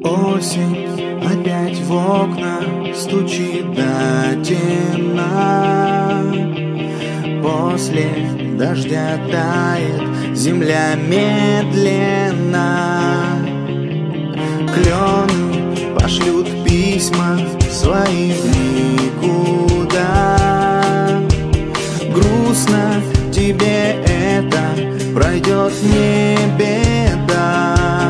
Осень опять в окна стучит до темна. После дождя тает земля медленно. Клены пошлют письма свои в никуда. Грустно тебе это, пройдет не беда.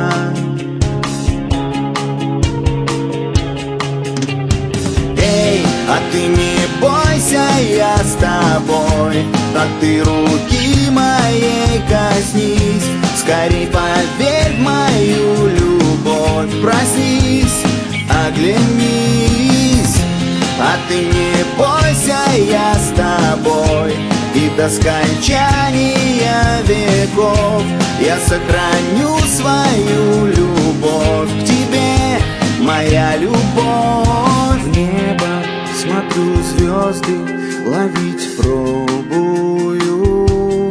А ты не бойся, я с тобой, а ты руки моей коснись. Скорей поверь в мою любовь, проснись, оглянись. А ты не бойся, я с тобой, и до скончания веков я сохраню свою любовь к тебе, моя любовь. В небо смотрю, звезды ловить пробую.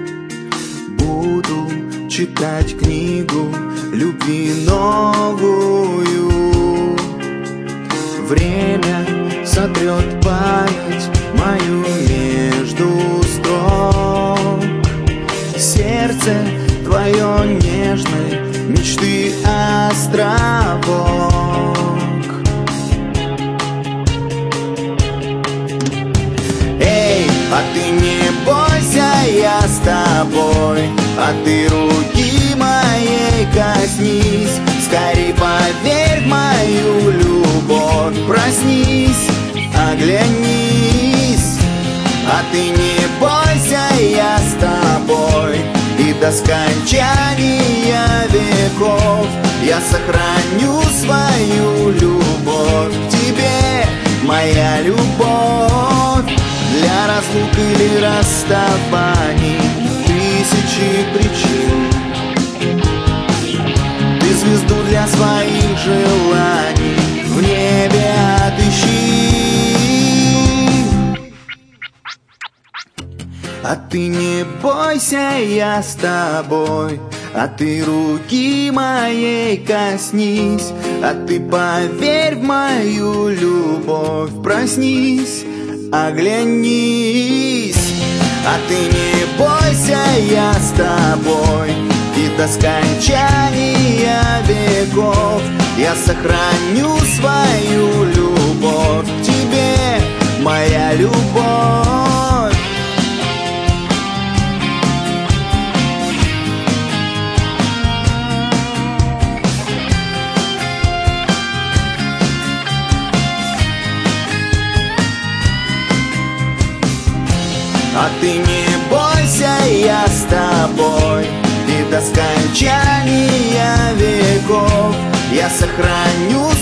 Буду читать книгу любви новую. Время сотрет память мою между строк. Сердце твое нежное, мечты островок. А ты не бойся, я с тобой, а ты руки моей коснись. Скорей поверь в мою любовь, проснись, оглянись. А ты не бойся, я с тобой, и до скончания веков я сохраню свою любовь к тебе, моя любовь. Для разлук или расставаний тысячи причин. Ты звезду для своих желаний в небе отыщи. А ты не бойся, я с тобой, а ты руки моей коснись. А ты поверь в мою любовь, проснись, оглянись. А ты не бойся, я с тобой, и до скончания веков я сохраню свою любовь к тебе, моя любовь. А ты не бойся, я с тобой, и до скончания веков я сохраню